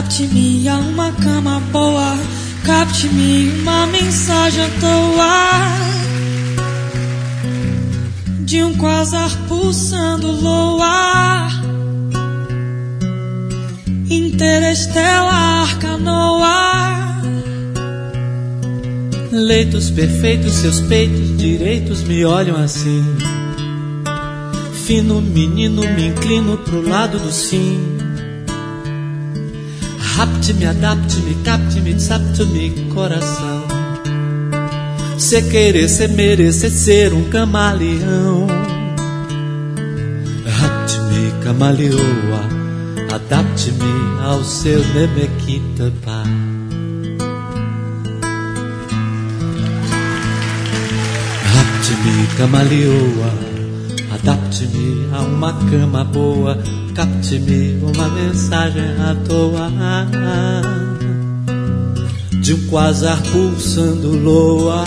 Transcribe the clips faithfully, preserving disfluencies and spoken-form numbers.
Adapte-me a uma cama boa, capte-me uma mensagem à toa de um quasar pulsando loa, interestelar canoa. Leitos perfeitos, seus peitos direitos me olham assim. Fino menino, me inclino pro lado do sim. Rapte-me, adapte-me, capte-me, desapte-me, coração. Cê querer, cê merecer ser um camaleão. Rapte-me, camaleoa, adapte-me ao seu nemequita pá. Rapte-me, camaleoa, adapte-me a uma cama boa, capte-me uma mensagem à toa de um quasar pulsando loa,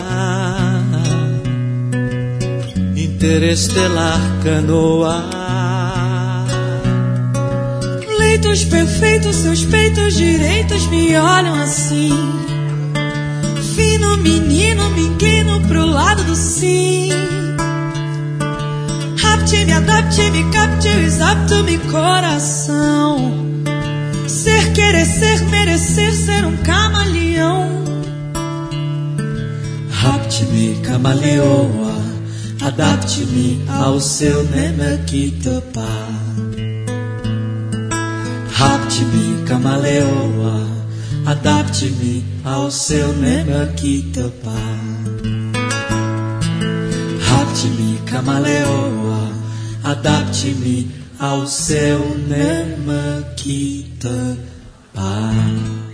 interestelar canoa. Leitos perfeitos, seus peitos direitos me olham assim. Fino menino, me inclino pro lado do sim. Rapte-me, adapte-me, capte-me, exapte-me, coração. Ser, querer, ser, merecer, ser um camaleão. Rapte-me, camaleoa, adapte-me ao seu nemequita pá. Rapte-me, camaleoa, adapte-me ao seu nemequita pá. Rapte-me, camaleoa, adapte-me ao seu nemequita pá.